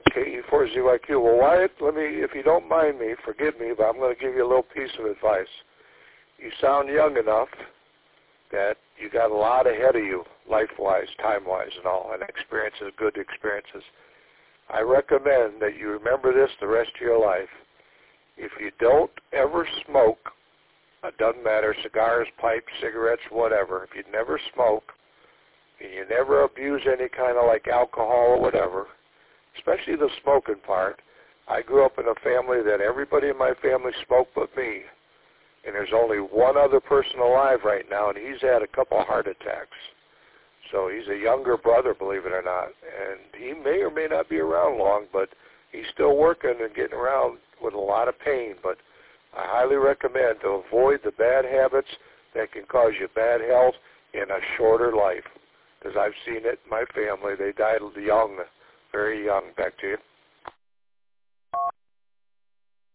KE4ZYQ. Well, Wyatt, if you don't mind me, forgive me, but I'm going to give you a little piece of advice. You sound young enough that you got a lot ahead of you, life-wise, time-wise, and all, and experiences, good experiences. I recommend that you remember this the rest of your life. If you don't ever smoke, it doesn't matter, cigars, pipes, cigarettes, whatever, if you never smoke, and you never abuse any kind of like alcohol or whatever, especially the smoking part. I grew up in a family that everybody in my family smoked but me, and there's only one other person alive right now, and he's had a couple heart attacks. So he's a younger brother, believe it or not, and he may or may not be around long, but he's still working and getting around with a lot of pain. But I highly recommend to avoid the bad habits that can cause you bad health and a shorter life, because I've seen it in my family. They died young, very young. Back to you.